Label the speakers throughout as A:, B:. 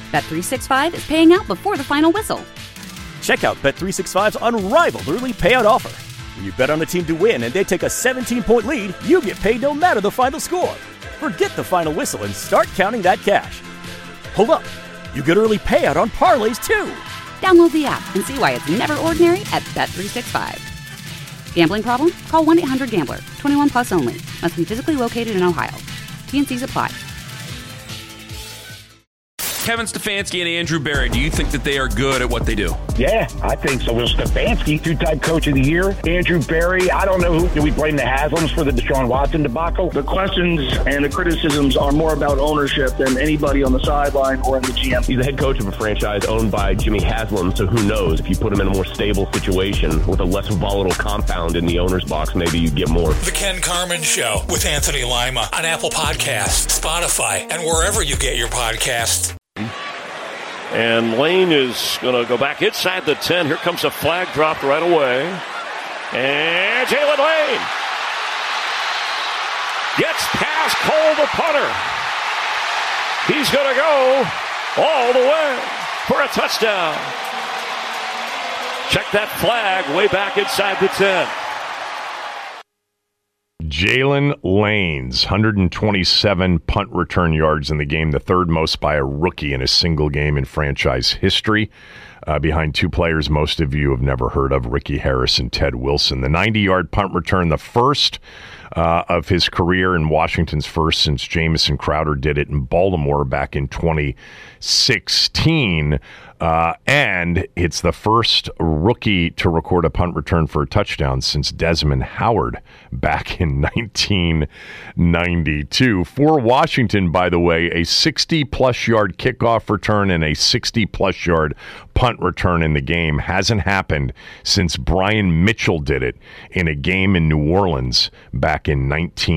A: Bet365 is paying out before the final whistle.
B: Check out Bet365's unrivaled early payout offer. When you bet on a team to win and they take a 17-point lead, you get paid no matter the final score. Forget the final whistle and start counting that cash. Hold up. You get early payout on parlays, too.
A: Download the app and see why it's never ordinary at Bet365. Gambling problem? Call 1-800-GAMBLER. 21 plus only. Must be physically located in Ohio. T&Cs apply.
C: Kevin Stefanski and Andrew Berry, do you think that they are good at what they do?
D: Yeah, I think so. Well, Stefanski, two-time coach of the year. Andrew Berry, I don't know who. Do we blame the Haslams for the Deshaun Watson debacle?
E: The questions and the criticisms are more about ownership than anybody on the sideline or in the GM.
F: He's the head coach of a franchise owned by Jimmy Haslam, so who knows? If you put him in a more stable situation with a less volatile compound in the owner's box, maybe you get more.
G: The Ken Carman Show with Anthony Lima on Apple Podcasts, Spotify, and wherever you get your podcasts.
H: And Lane is going to go back inside the 10. Here comes a flag dropped right away. And Jalen Lane gets past Cole, the punter. He's going to go all the way for a touchdown. Check that flag way back inside the 10.
I: Jalen Lane's 127 punt return yards in the game, the third most by a rookie in a single game in franchise history, behind two players most of you have never heard of, Ricky Harris and Ted Wilson. The 90-yard punt return, the first of his career, and Washington's first since Jamison Crowder did it in Baltimore back in 2016. And it's the first rookie to record a punt return for a touchdown since Desmond Howard back in 1992. For Washington, by the way, a 60-plus yard kickoff return and a 60-plus yard punt return in the game hasn't happened since Brian Mitchell did it in a game in New Orleans back in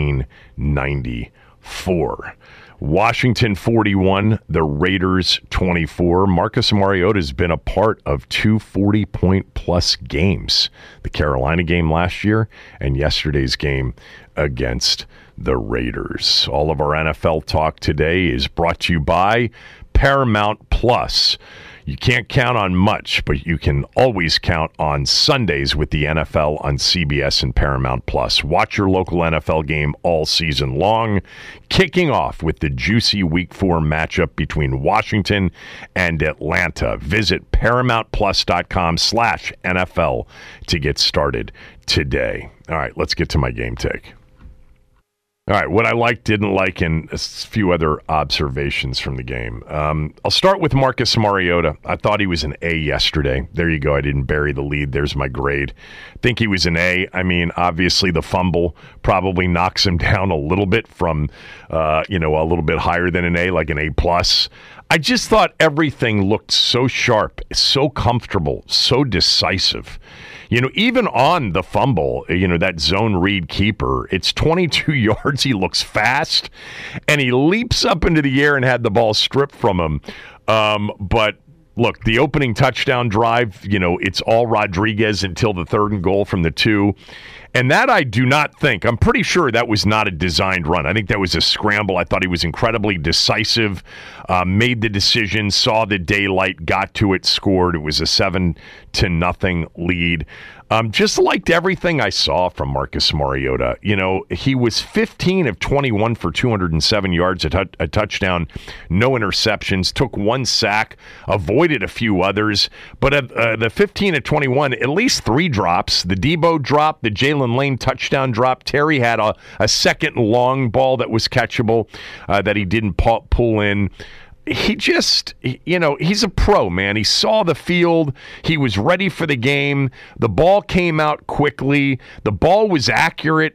I: 1994. Washington 41, the Raiders 24. Marcus Mariota has been a part of two 40-point-plus games. The Carolina game last year and yesterday's game against the Raiders. All of our NFL talk today is brought to you by Paramount Plus. You can't count on much, but you can always count on Sundays with the NFL on CBS and Paramount Plus. Watch your local NFL game all season long, kicking off with the juicy Week 4 matchup between Washington and Atlanta. Visit ParamountPlus.com/NFL to get started today. All right, let's get to my game take. All right, what I liked, didn't like, and a few other observations from the game. I'll start with Marcus Mariota. I thought he was an A yesterday. There you go. I didn't bury the lead. There's my grade. Think he was an A. I mean, obviously the fumble probably knocks him down a little bit from, a little bit higher than an A, like an A+. I just thought everything looked so sharp, so comfortable, so decisive. Even on the fumble, that zone read keeper, it's 22 yards. He looks fast, and he leaps up into the air and had the ball stripped from him. But look, the opening touchdown drive, it's all Rodriguez until the 3rd and goal from the 2. And that I do not think. I'm pretty sure that was not a designed run. I think that was a scramble. I thought he was incredibly decisive, made the decision, saw the daylight, got to it, scored. It was a 7-0 lead. Just liked everything I saw from Marcus Mariota. He was 15 of 21 for 207 yards, a touchdown, no interceptions, took 1 sack, avoided a few others. But the 15 of 21, at least 3 drops. The Debo drop, the Jalen Lane touchdown drop. Terry had a second long ball that was catchable that he didn't pull in. He just, he's a pro, man. He saw the field. He was ready for the game. The ball came out quickly. The ball was accurate.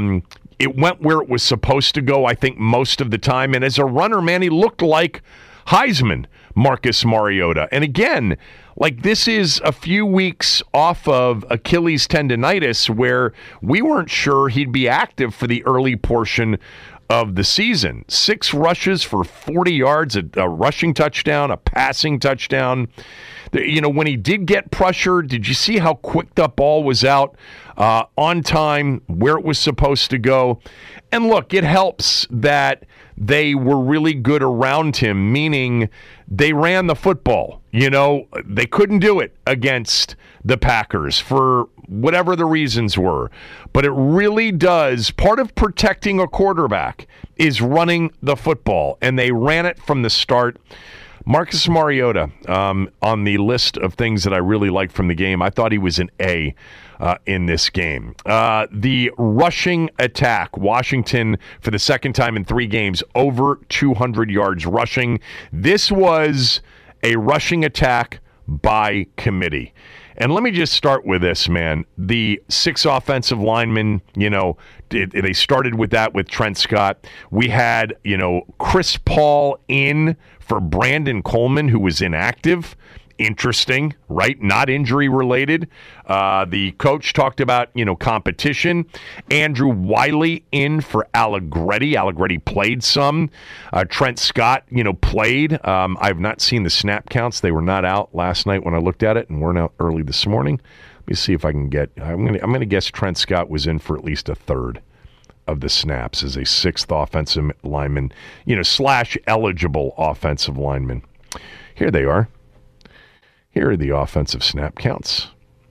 I: It went where it was supposed to go, I think, most of the time. And as a runner, man, he looked like Heisman Marcus Mariota. And again, this is a few weeks off of Achilles tendonitis where we weren't sure he'd be active for the early portion of the season. 6 rushes for 40 yards, a rushing touchdown, a passing touchdown. When he did get pressured, did you see how quick that ball was out on time, where it was supposed to go? And look, it helps that they were really good around him, meaning they ran the football. They couldn't do it against the Packers for whatever the reasons were. But it really does, part of protecting a quarterback is running the football, and they ran it from the start. Marcus Mariota, on the list of things that I really liked from the game, I thought he was an A in this game. The rushing attack, Washington, for the second time in 3 games, over 200 yards rushing. This was a rushing attack by committee. And let me just start with this, man. The 6 offensive linemen, they started with that with Trent Scott. We had, Chris Paul in for Brandon Coleman, who was inactive. Interesting, right? Not injury related. The coach talked about, competition. Andrew Wiley in for Allegretti. Allegretti played some. Trent Scott, played. I've not seen the snap counts. They were not out last night when I looked at it, and weren't out early this morning. Let me see if I can get. I'm gonna guess Trent Scott was in for at least a third of the snaps as a 6th offensive lineman, / eligible offensive lineman. Here they are. Here are the offensive snap counts.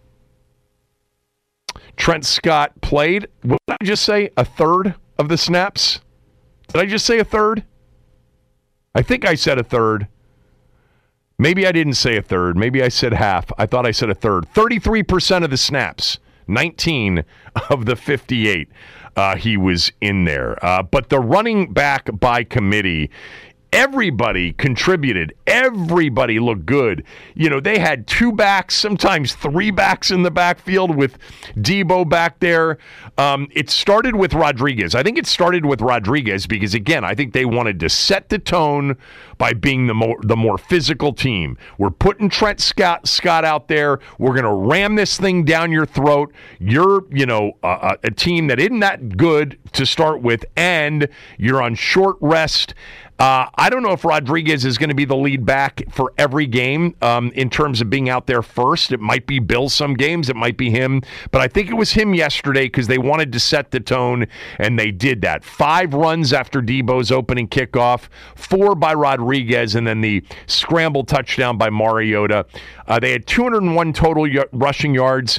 I: Trent Scott played, what did I just say, a third of the snaps? Did I just say a third? I think I said a third. Maybe I didn't say a third. Maybe I said half. I thought I said a third. 33% of the snaps. 19 of the 58. He was in there. But the running back by committee, everybody contributed. Everybody looked good. They had 2 backs, sometimes 3 backs in the backfield with Debo back there. It started with Rodriguez. I think it started with Rodriguez because, again, I think they wanted to set the tone by being the more physical team. We're putting Trent Scott out there. We're going to ram this thing down your throat. You're, a team that isn't that good to start with, and you're on short rest. I don't know if Rodriguez is going to be the lead back for every game in terms of being out there first. It might be Bill some games. It might be him. But I think it was him yesterday because they wanted to set the tone, and they did that. 5 runs after Debo's opening kickoff, 4 by Rodriguez, and then the scramble touchdown by Mariota. They had 201 total rushing yards,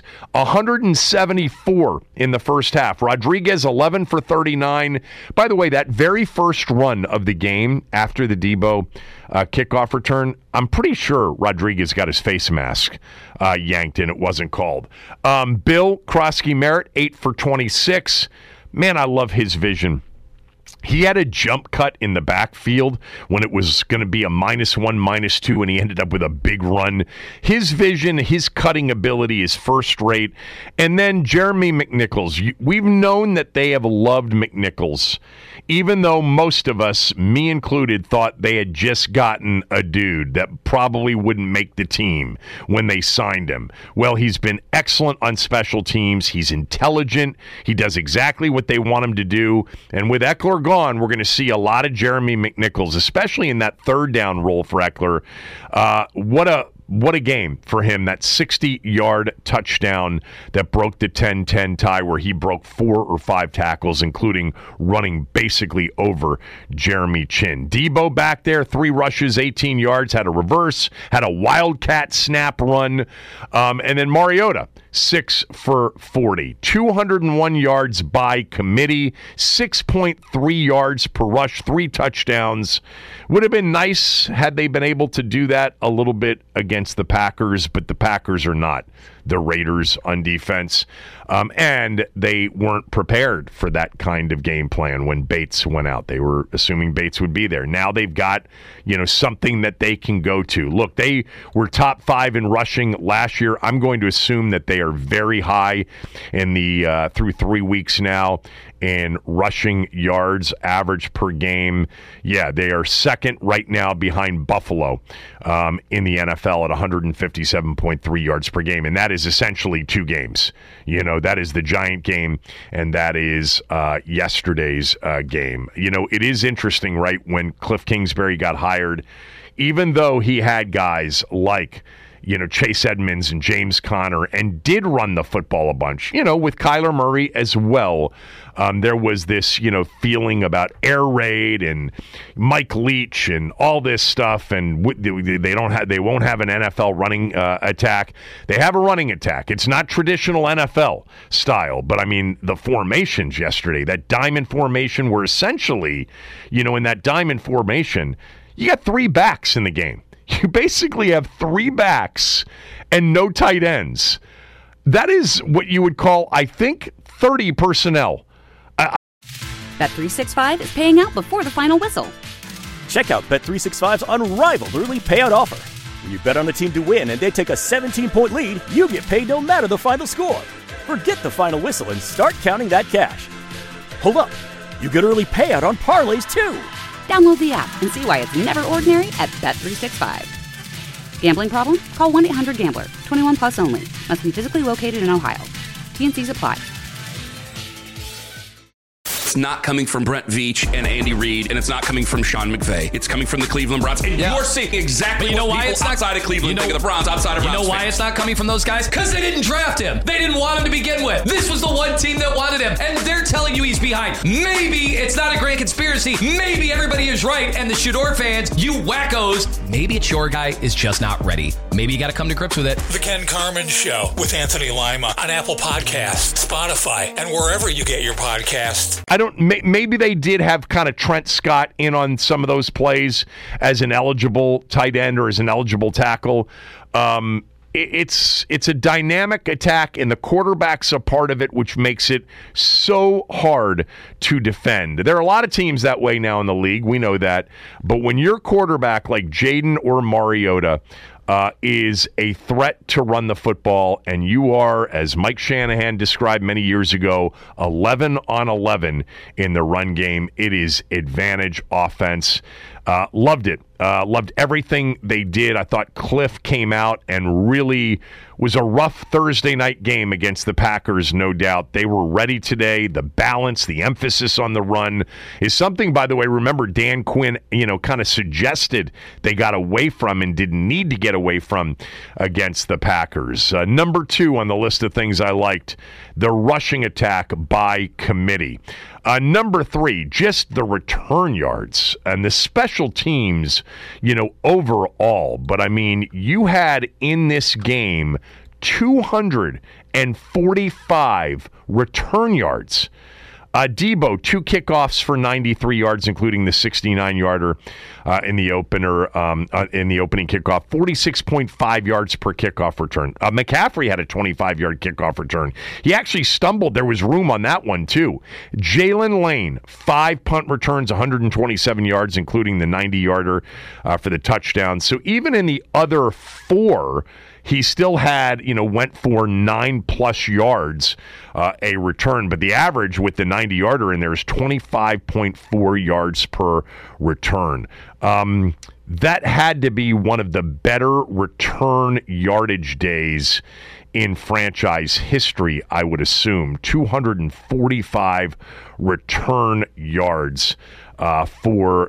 I: 174 in the first half. Rodriguez, 11 for 39. By the way, that very first run of the game after the Debo kickoff return, I'm pretty sure Rodriguez got his face mask yanked and it wasn't called. Bill Krosky-Merritt, 8 for 26. Man, I love his vision. He had a jump cut in the backfield when it was going to be a -1, -2, and he ended up with a big run. His vision, his cutting ability is first rate. And then Jeremy McNichols. We've known that they have loved McNichols, even though most of us, me included, thought they had just gotten a dude that probably wouldn't make the team when they signed him. Well, he's been excellent on special teams. He's intelligent. He does exactly what they want him to do. And with Eckler gone, we're going to see a lot of Jeremy McNichols, especially in that 3rd down role for Eckler. What a game for him, that 60-yard touchdown that broke the 10-10 tie where he broke 4 or 5 tackles, including running basically over Jeremy Chin. Debo back there, 3 rushes, 18 yards, had a reverse, had a wildcat snap run, and then Mariota, 6 for 40. 201 yards by committee, 6.3 yards per rush, 3 touchdowns. Would have been nice had they been able to do that a little bit against the Packers, but the Packers are not the Raiders on defense. And they weren't prepared for that kind of game plan when Bates went out. They were assuming Bates would be there. Now they've got, something that they can go to. Look, they were top 5 in rushing last year. I'm going to assume that they are very high in the through 3 weeks now in rushing yards average per game. Yeah, they are second right now behind Buffalo in the NFL at 157.3 yards per game. And that is essentially 2 games. That is the Giant game, and that is yesterday's game. It is interesting, right, when Cliff Kingsbury got hired, even though he had guys like, Chase Edmonds and James Conner, and did run the football a bunch, with Kyler Murray as well. There was this, feeling about air raid and Mike Leach and all this stuff, and they won't have an NFL running attack. They have a running attack. It's not traditional NFL style, but I mean the formations yesterday, that diamond formation, were essentially, in that diamond formation, you got 3 backs in the game. You basically have 3 backs and no tight ends. That is what you would call, I think, 30 personnel.
A: Bet365 is paying out before the final whistle.
B: Check out Bet365's unrivaled early payout offer. When you bet on a team to win and they take a 17-point lead, you get paid no matter the final score. Forget the final whistle and start counting that cash. Hold up. You get early payout on parlays, too.
A: Download the app and see why it's never ordinary at Bet365. Gambling problem? Call 1-800-GAMBLER. 21 plus only. Must be physically located in Ohio. T&Cs apply.
C: It's not coming from Brent Veach and Andy Reid, and it's not coming from Sean McVay. It's coming from the Cleveland Browns. And you're seeing exactly what people outside of Cleveland think of the Browns, outside of Browns.
J: You know why it's not coming from those guys? Because they didn't draft him. They didn't want him to begin with. This was the one team that wanted him, and they're telling you he's behind. Maybe it's not a grand conspiracy. Maybe everybody is right, and the Shador fans, you wackos, maybe it's your guy is just not ready. Maybe you got to come to grips with it.
G: The Ken Carman Show with Anthony Lima on Apple Podcasts, Spotify, and wherever you get your podcasts.
I: Maybe they did have kind of Trent Scott in on some of those plays as an eligible tight end or as an eligible tackle. It's a dynamic attack, and the quarterback's a part of it, which makes it so hard to defend. There are a lot of teams that way now in the league. We know that. But when your quarterback like Jaden or Mariota is a threat to run the football, and you are, as Mike Shanahan described many years ago, 11 on 11 in the run game, it is advantage offense. Loved it. Loved everything they did. I thought Cliff came out and really was a rough Thursday night game against the Packers, no doubt. They were ready today. The balance, the emphasis on the run is something, by the way, remember Dan Quinn, kind of suggested they got away from and didn't need to get away from against the Packers. Number 2 on the list of things I liked, the rushing attack by committee. Number 3, just the return yards and the special teams, overall. But, I mean, you had in this game 245 return yards. Debo, 2 kickoffs for 93 yards, including the 69-yarder in the opener, in the opening kickoff. 46.5 yards per kickoff return. McCaffrey had a 25-yard kickoff return. He actually stumbled. There was room on that one, too. Jalen Lane, 5 punt returns, 127 yards, including the 90-yarder for the touchdown. So even in the other 4, he still had, went for 9+ yards a return. But the average with the 90-yarder in there is 25.4 yards per return. That had to be one of the better return yardage days in franchise history, I would assume. 245 return yards for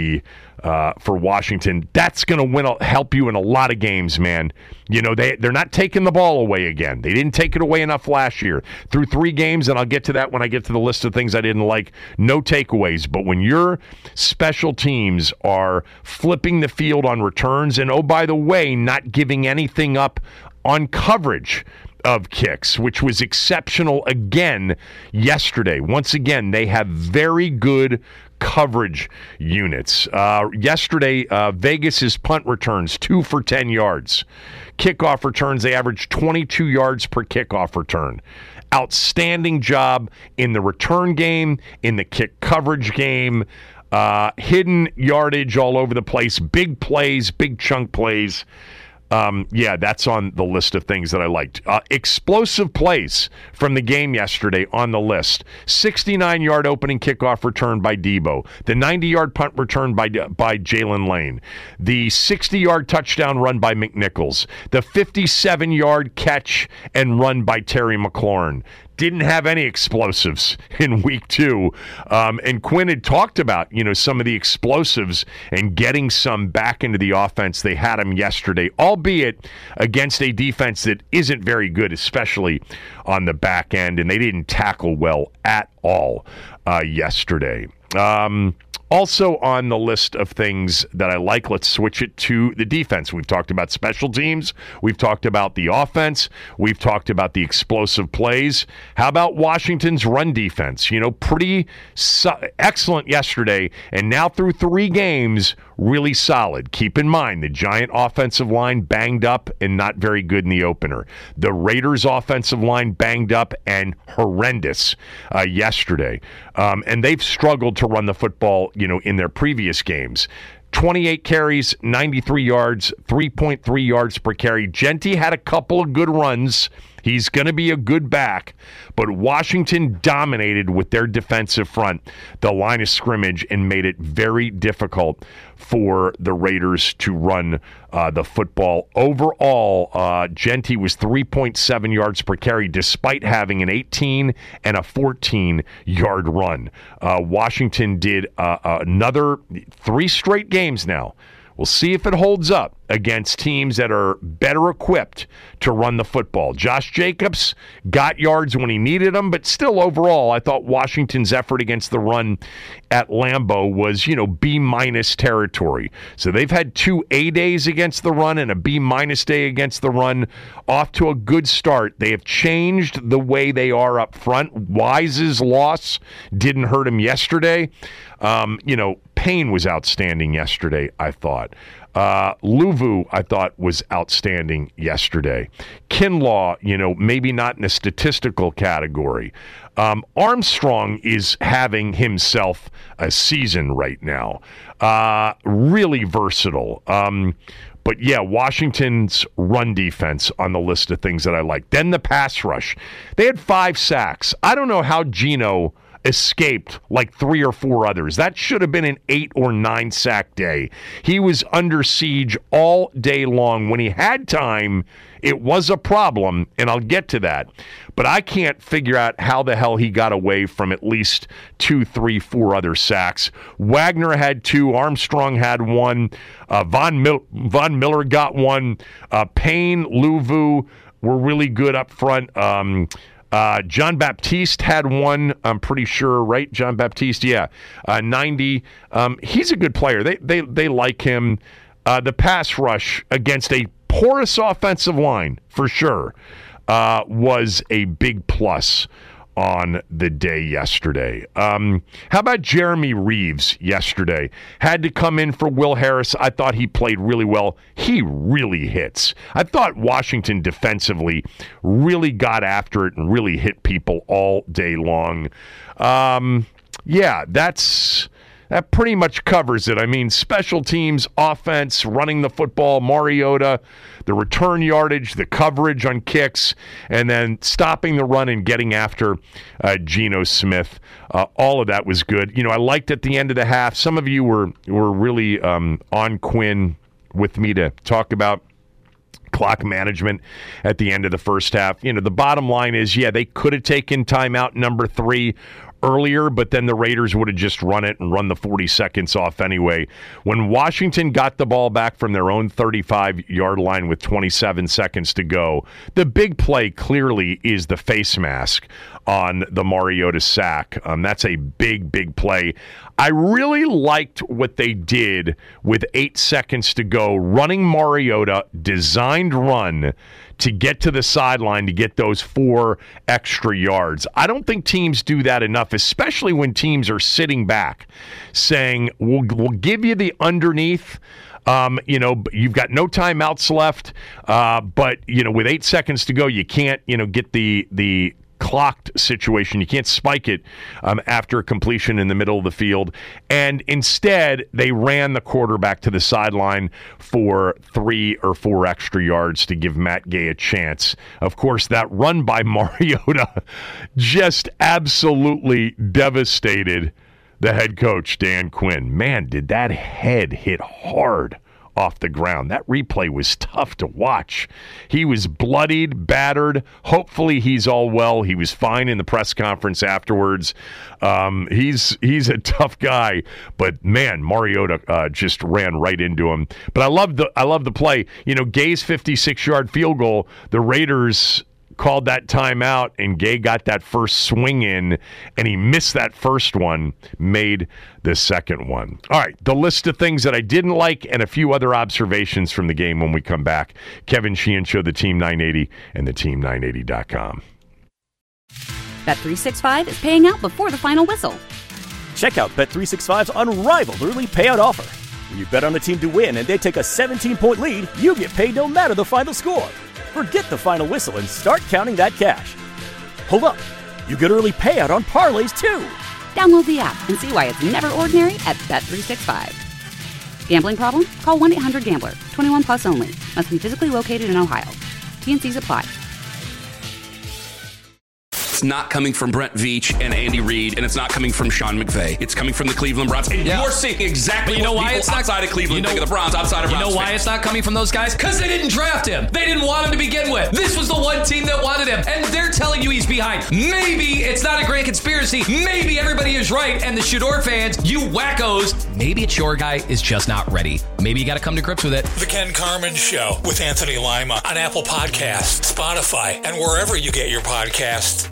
I: Washington. That's going to help you in a lot of games, man. They're not taking the ball away again. They didn't take it away enough last year. Through 3 games, and I'll get to that when I get to the list of things I didn't like, no takeaways. But when your special teams are flipping the field on returns, and oh, by the way, not giving anything up on coverage of kicks, which was exceptional again yesterday. Once again, they have very good coverage units. Yesterday, Vegas's punt returns, 2 for 10 yards. Kickoff returns, they averaged 22 yards per kickoff return. Outstanding job in the return game, in the kick coverage game. Hidden yardage all over the place. Big plays, big chunk plays. That's on the list of things that I liked. Explosive plays from the game yesterday on the list. 69-yard opening kickoff return by Debo. The 90-yard punt return by Jalen Lane. The 60-yard touchdown run by McNichols. The 57-yard catch and run by Terry McLaurin. didn't have any explosives in week 2. And Quinn had talked about, some of the explosives and getting some back into the offense. They had them yesterday, albeit against a defense that isn't very good, especially on the back end, and they didn't tackle well at all yesterday. Also on the list of things that I like, let's switch it to the defense. We've talked about special teams. We've talked about the offense. We've talked about the explosive plays. How about Washington's run defense? Pretty excellent yesterday, and now through 3 games, really solid. Keep in mind, the Giant offensive line banged up and not very good in the opener. The Raiders offensive line banged up and horrendous yesterday. And they've struggled to run the football, in their previous games. 28 carries, 93 yards, 3.3 yards per carry. Genty had a couple of good runs. He's going to be a good back, but Washington dominated with their defensive front, the line of scrimmage, and made it very difficult for the Raiders to run the football. Overall, Genty was 3.7 yards per carry, despite having an 18 and a 14-yard run. Washington did another 3 straight games now. We'll see if it holds up against teams that are better equipped to run the football. Josh Jacobs got yards when he needed them, but still overall, I thought Washington's effort against the run at Lambeau was, B- territory. So they've had 2 A days against the run and a B- day against the run. Off to a good start. They have changed the way they are up front. Wise's loss didn't hurt him yesterday. Payne was outstanding yesterday, I thought. Luvu, I thought, was outstanding yesterday. Kinlaw, maybe not in a statistical category. Armstrong is having himself a season right now. Really versatile. But yeah, Washington's run defense on the list of things that I like. Then the pass rush. They had 5 sacks. I don't know how Geno escaped like 3 or 4 others. That should have been an 8 or 9 sack day. He was under siege all day long. When he had time, it was a problem, and I'll get to that. But I can't figure out how the hell he got away from at least 2, 3, 4 other sacks. Wagner had 2. Armstrong had 1. Von Miller got 1. Payne, Luvu were really good up front. John Baptiste had 1, I'm pretty sure, right? John Baptiste, yeah. 90. He's a good player. They like him. The pass rush against a porous offensive line, for sure, was a big plus on the day yesterday. How about Jeremy Reeves yesterday? Had to come in for Will Harris. I thought he played really well. He really hits. I thought Washington defensively really got after it and really hit people all day long. That pretty much covers it. I mean, special teams, offense, running the football, Mariota, the return yardage, the coverage on kicks, and then stopping the run and getting after Geno Smith. All of that was good. I liked at the end of the half. Some of you were really on Quinn with me to talk about clock management at the end of the first half. The bottom line is, they could have taken timeout number 3 earlier, but then the Raiders would have just run it and run the 40 seconds off anyway. When Washington got the ball back from their own 35-yard line with 27 seconds to go, the big play clearly is the face mask on the Mariota sack. That's a big, big play. I really liked what they did with 8 seconds to go, running Mariota, designed run to get to the sideline to get those 4 extra yards. I don't think teams do that enough, especially when teams are sitting back saying, we'll give you the underneath. You've got no timeouts left, but with 8 seconds to go, you can't, get the clocked situation. You can't spike it after a completion in the middle of the field. And instead, they ran the quarterback to the sideline for 3 or 4 extra yards to give Matt Gay a chance. Of course, that run by Mariota just absolutely devastated the head coach, Dan Quinn. Man, did that head hit hard off the ground. That replay was tough to watch. He was bloodied, battered. Hopefully he's all well. He was fine in the press conference afterwards. He's a tough guy, but man, Mariota just ran right into him. But I love the play. You know, Gay's 56-yard field goal, the Raiders called that timeout, and Gay got that first swing in, and he missed that first one, made the second one. All right, the list of things that I didn't like and a few other observations from the game when we come back. Kevin Sheehan Show, the Team 980, and the Team980.com.
A: Bet365 is paying out before the final whistle.
B: Check out Bet365's unrivaled early payout offer. When you bet on a team to win and they take a 17-point lead, you get paid no matter the final score. Forget the final whistle and start counting that cash. Hold up. You get early payout on parlays, too.
A: Download the app and see why it's never ordinary at Bet365. Gambling problem? Call 1-800-GAMBLER. 21 plus only. Must be physically located in Ohio. T&Cs apply.
C: It's not coming from Brent Veach and Andy Reid, and it's not coming from Sean McVay. It's coming from the Cleveland Browns. And you're seeing exactly what people outside of Cleveland think of the Browns, outside of Browns.
J: You know why
C: fans.
J: it's not coming from those guys? Because they didn't draft him. They didn't want him to begin with. This was the one team that wanted him, and they're telling you he's behind. Maybe it's not a grand conspiracy. Maybe everybody is right, and the Shador fans, you wackos, maybe it's your guy is just not ready. Maybe you got to come to grips with it.
G: The Ken Carman Show with Anthony Lima on Apple Podcasts, Spotify, and wherever you get your podcasts.